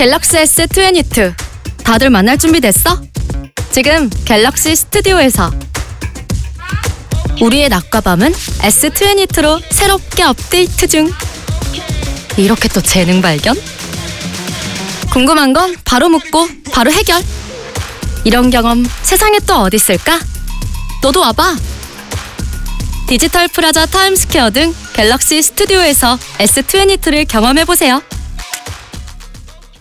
갤럭시 S22 다들 만날 준비 됐어? 지금 갤럭시 스튜디오에서 우리의 낮과 밤은 S22로 새롭게 업데이트 중. 이렇게 또 재능 발견? 궁금한 건 바로 묻고 바로 해결. 이런 경험 세상에 또 어디 있을까? 너도 와봐. 디지털 프라자 타임스퀘어 등 갤럭시 스튜디오에서 S22를 경험해보세요.